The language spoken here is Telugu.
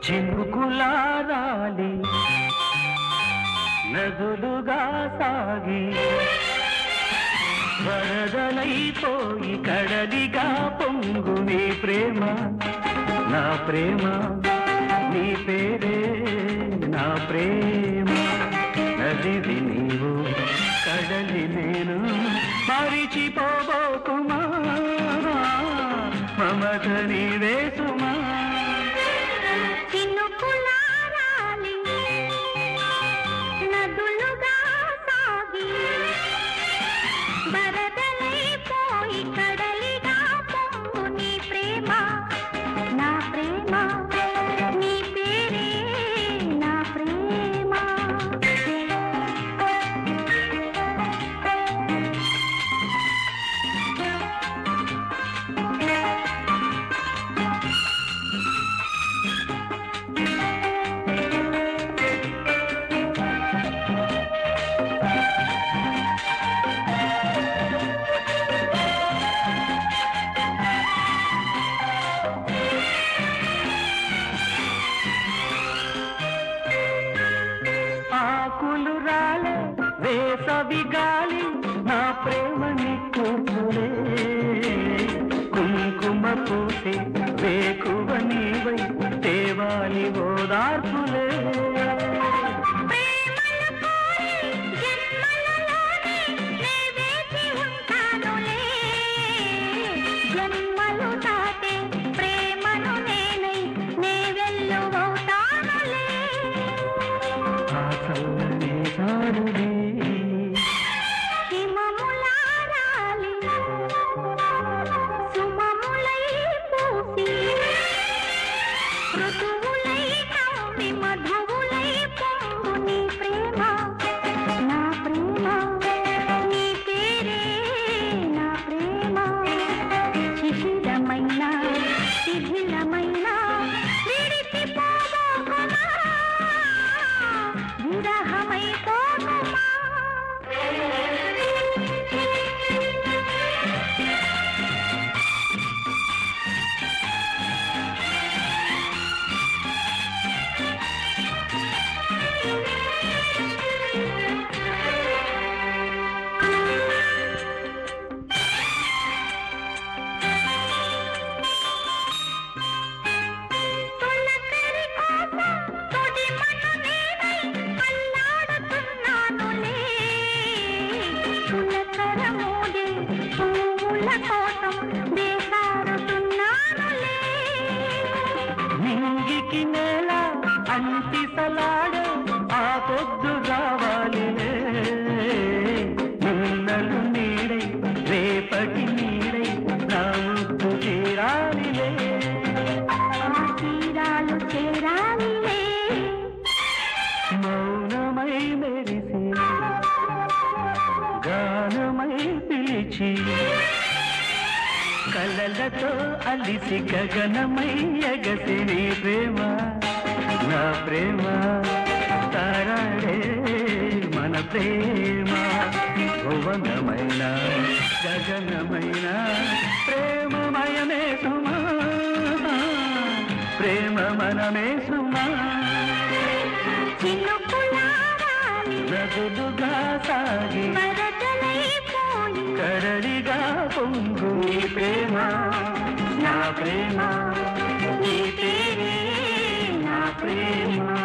చినుకులారాలి నదులుగా సాగి వరదలైపోయి కడలిగా పొంగు నీ ప్రేమ నా ప్రేమ నీ పేరే నా ప్రేమ నదివి నీవు కడలి నేను మరిచిపోబోకుమా మమత నీవే సుమా ఆకులు రాలే వేసవి గాలి నా ప్రేమ నీకులే కుంకుమ పూసే వేకువ నీవై దేవాలి ఓదార్పులే నింగికి నేల అంటి సలాడే ఆ పొద్దు రావాలి నిన్నలు నీడై రేపటి నీడై నా ముద్దు చేరాలిలే తీరాలు చేరాలిలే మౌనమై మెరిసి గానమై పిలిచి కలలతో అలిసి గగనమై ఎగసి నీ ప్రేమ నా ప్రేమ తారాడే మన ప్రేమ భువనమైన గగనమైన ప్రేమమయమే సుమా ప్రేమ మనమే సుమా నదులుగా సాగి కడలిగా పొంగు నీ ప్రేమ నా ప్రేమ నీ పేరే నా ప్రేమ